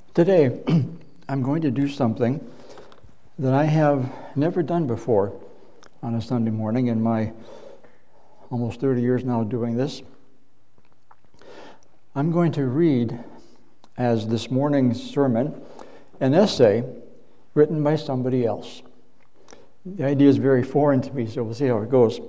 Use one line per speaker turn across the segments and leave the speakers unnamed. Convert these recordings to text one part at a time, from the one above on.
Today, I'm going to do something that I have never done before on a Sunday morning in my almost 30 years now doing this. I'm going to read, as this morning's sermon, an essay written by somebody else. The idea is very foreign to me, so we'll see how it goes.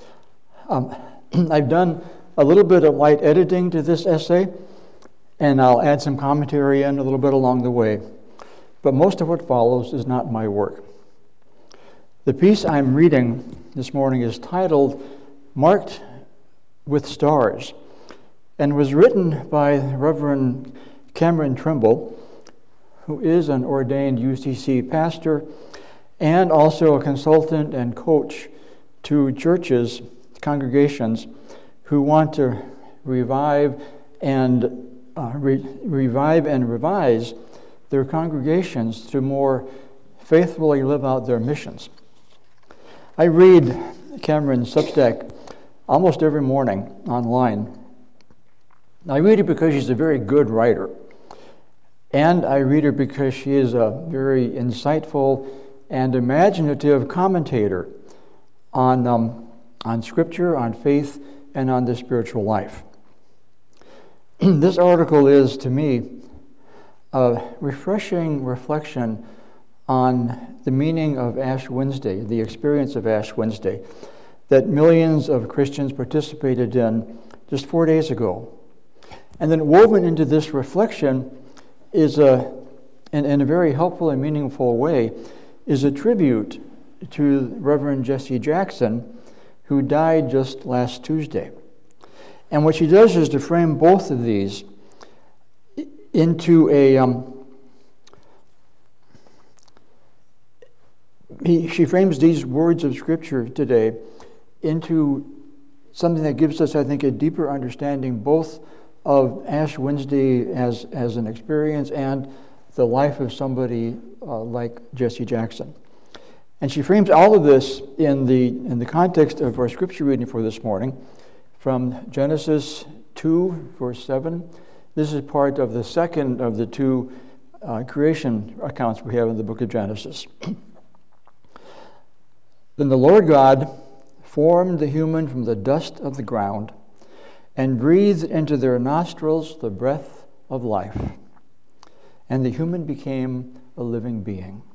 I've done a little bit of light editing to this essay, and I'll add some commentary in a little bit along the way. But most of what follows is not my work. The piece I'm reading this morning is titled Marked with Stars, and was written by Reverend Cameron Trimble, who is an ordained UCC pastor and also a consultant and coach to churches, congregations who want to revive and revise their congregations to more faithfully live out their missions. I read Cameron's Substack almost every morning online. I read her because she's a very good writer, and I read her because she is a very insightful and imaginative commentator on Scripture, on faith, and on the spiritual life. This article is, to me, a refreshing reflection on the meaning of Ash Wednesday, the experience of Ash Wednesday, that millions of Christians participated in just 4 days ago. And then woven into this reflection is, in a very helpful and meaningful way, is a tribute to Reverend Jesse Jackson, who died just last Tuesday. And what she does is to frame both of these into she frames these words of Scripture today into something that gives us, I think, a deeper understanding both of Ash Wednesday as an experience and the life of somebody like Jesse Jackson. And she frames all of this in the context of our Scripture reading for this morning, from Genesis 2, verse 7. This is part of the second of the two creation accounts we have in the book of Genesis. Then the Lord God formed the human from the dust of the ground and breathed into their nostrils the breath of life, and the human became a living being.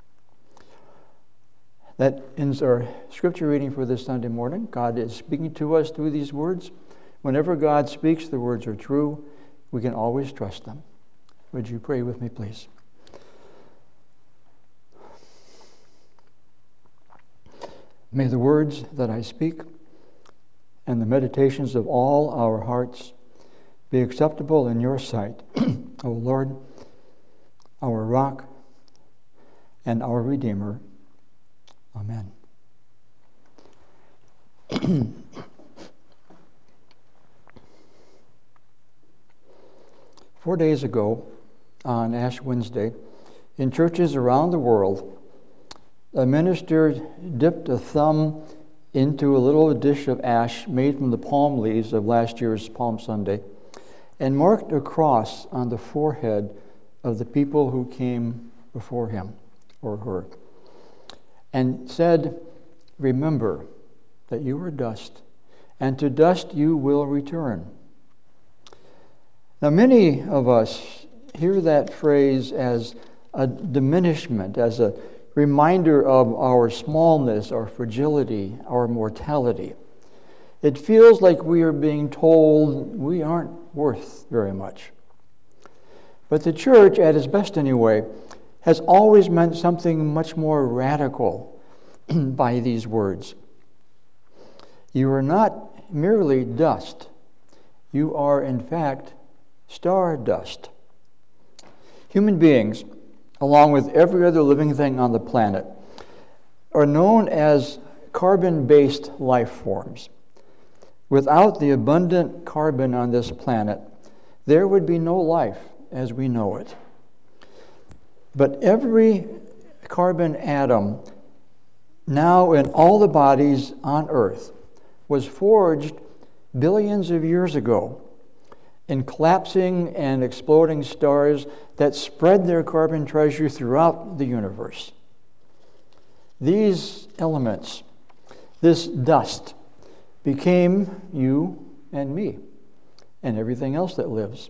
That ends our Scripture reading for this Sunday morning. God is speaking to us through these words. Whenever God speaks, the words are true. We can always trust them. Would you pray with me, please? May the words that I speak and the meditations of all our hearts be acceptable in your sight, O Lord, our rock and our Redeemer. Amen. 4 days ago, on Ash Wednesday, in churches around the world, a minister dipped a thumb into a little dish of ash made from the palm leaves of last year's Palm Sunday and marked a cross on the forehead of the people who came before him or her, and said, "Remember that you are dust, and to dust you will return." Now, many of us hear that phrase as a diminishment, as a reminder of our smallness, our fragility, our mortality. It feels like we are being told we aren't worth very much. But the church, at its best anyway, has always meant something much more radical by these words. You are not merely dust. You are, in fact, stardust. Human beings, along with every other living thing on the planet, are known as carbon-based life forms. Without the abundant carbon on this planet, there would be no life as we know it. But every carbon atom now in all the bodies on Earth was forged billions of years ago in collapsing and exploding stars that spread their carbon treasure throughout the universe. These elements, this dust, became you and me and everything else that lives.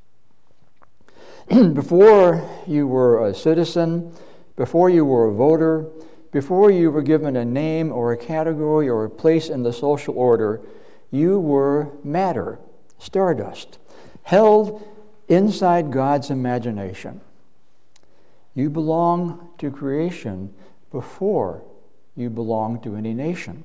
Before you were a citizen, before you were a voter, before you were given a name or a category or a place in the social order, you were matter, stardust, held inside God's imagination. You belong to creation before you belong to any nation.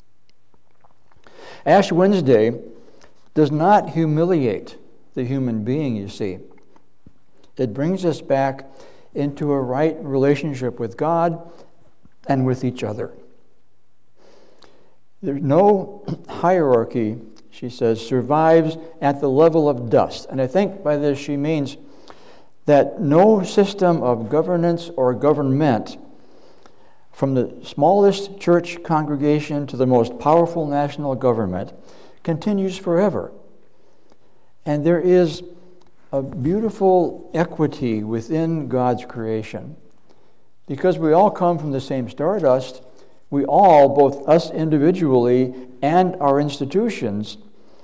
Ash Wednesday does not humiliate the human being, you see. It brings us back into a right relationship with God and with each other. There's no hierarchy, she says, survives at the level of dust. And I think by this she means that no system of governance or government, from the smallest church congregation to the most powerful national government, continues forever. And there is a beautiful equity within God's creation. Because we all come from the same stardust, we all, both us individually and our institutions,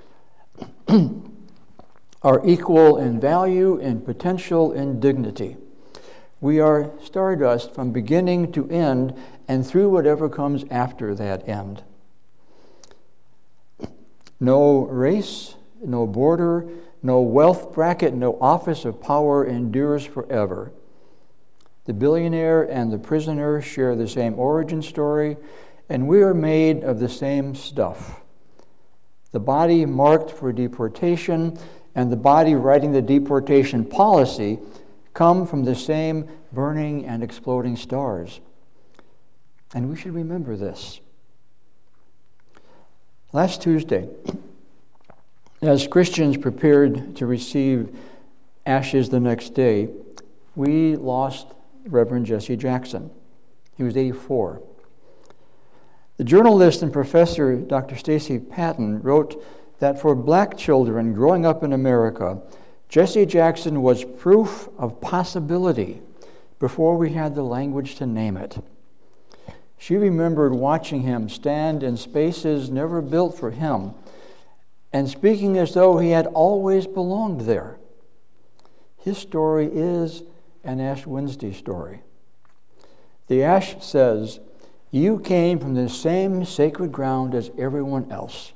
are equal in value, in potential, in dignity. We are stardust from beginning to end and through whatever comes after that end. No race, no border, no wealth bracket, no office of power endures forever. The billionaire and the prisoner share the same origin story, and we are made of the same stuff. The body marked for deportation and the body writing the deportation policy come from the same burning and exploding stars. And we should remember this. Last Tuesday, as Christians prepared to receive ashes the next day, we lost Reverend Jesse Jackson. He was 84. The journalist and professor, Dr. Stacy Patton, wrote that for black children growing up in America, Jesse Jackson was proof of possibility before we had the language to name it. She remembered watching him stand in spaces never built for him and speaking as though he had always belonged there. His story is an Ash Wednesday story. The ash says, "You came from the same sacred ground as everyone else."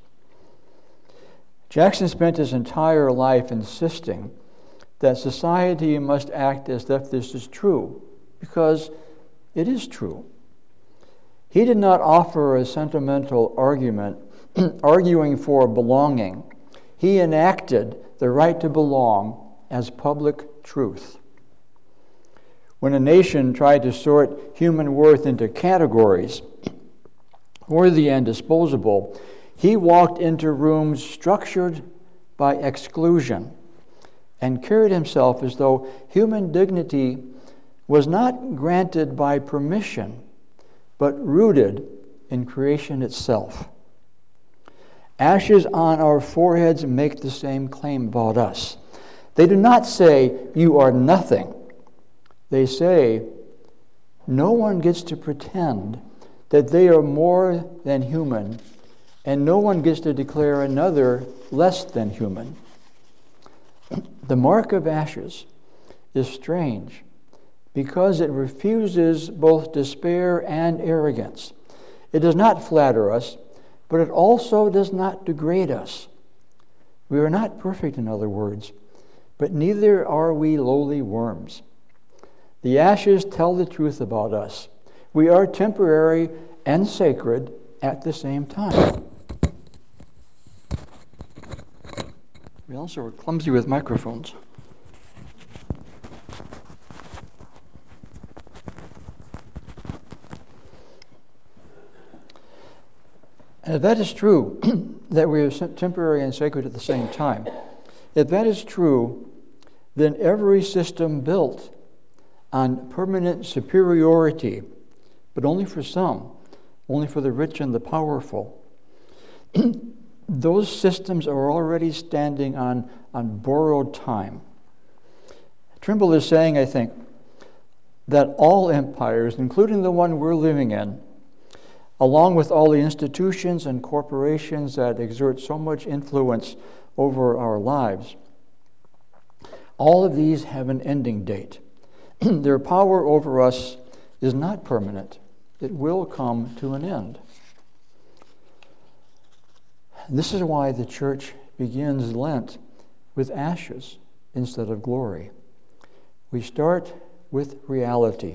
Jackson spent his entire life insisting that society must act as if this is true, because it is true. He did not offer a sentimental argument arguing for belonging. He enacted the right to belong as public truth. When a nation tried to sort human worth into categories, worthy and disposable, he walked into rooms structured by exclusion and carried himself as though human dignity was not granted by permission, but rooted in creation itself. Ashes on our foreheads make the same claim about us. They do not say, "You are nothing." They say, no one gets to pretend that they are more than human, and no one gets to declare another less than human. The mark of ashes is strange because it refuses both despair and arrogance. It does not flatter us, but it also does not degrade us. We are not perfect, in other words, but neither are we lowly worms. The ashes tell the truth about us. We are temporary and sacred at the same time. We also are clumsy with microphones. And if that is true, that we are temporary and sacred at the same time, if that is true, then every system built on permanent superiority, but only for some, only for the rich and the powerful, those systems are already standing on borrowed time. Trimble is saying, I think, that all empires, including the one we're living in, along with all the institutions and corporations that exert so much influence over our lives, all of these have an ending date. Their power over us is not permanent. It will come to an end. This is why the church begins Lent with ashes instead of glory. We start with reality.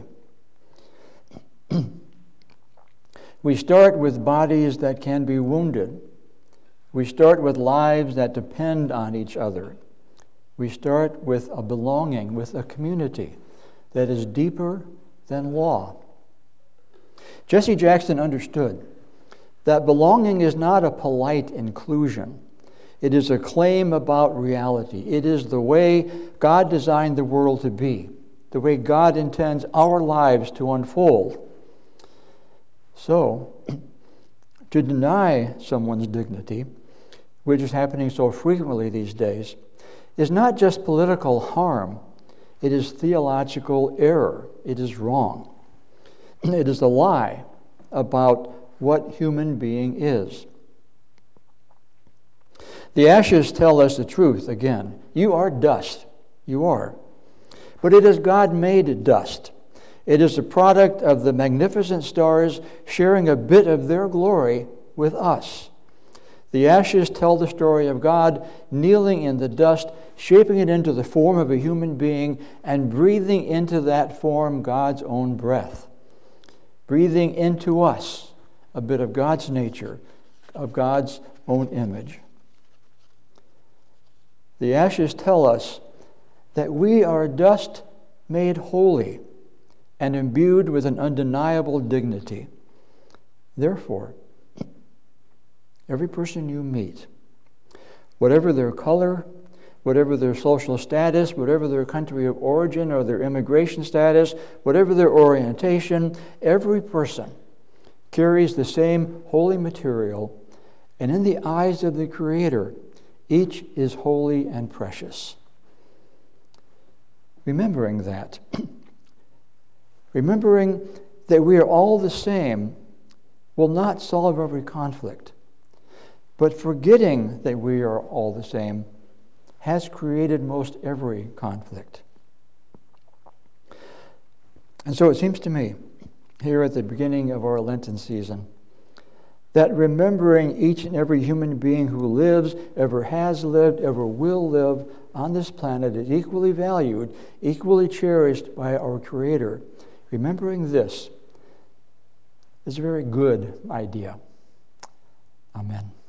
We start with bodies that can be wounded. We start with lives that depend on each other. We start with a belonging, with a community that is deeper than law. Jesse Jackson understood that belonging is not a polite inclusion. It is a claim about reality. It is the way God designed the world to be, the way God intends our lives to unfold. So, to deny someone's dignity, which is happening so frequently these days, is not just political harm. It is theological error. It is wrong. It is a lie about what human being is. The ashes tell us the truth again. You are dust. You are. But it is God-made dust. It is a product of the magnificent stars sharing a bit of their glory with us. The ashes tell the story of God kneeling in the dust, shaping it into the form of a human being, and breathing into that form God's own breath. Breathing into us a bit of God's nature, of God's own image. The ashes tell us that we are dust made holy and imbued with an undeniable dignity. Therefore, every person you meet, whatever their color, whatever their social status, whatever their country of origin or their immigration status, whatever their orientation, every person carries the same holy material, and in the eyes of the Creator, each is holy and precious. Remembering that, remembering that we are all the same will not solve every conflict. But forgetting that we are all the same has created most every conflict. And so it seems to me, here at the beginning of our Lenten season, that remembering each and every human being who lives, ever has lived, ever will live on this planet is equally valued, equally cherished by our Creator. Remembering this is a very good idea. Amen.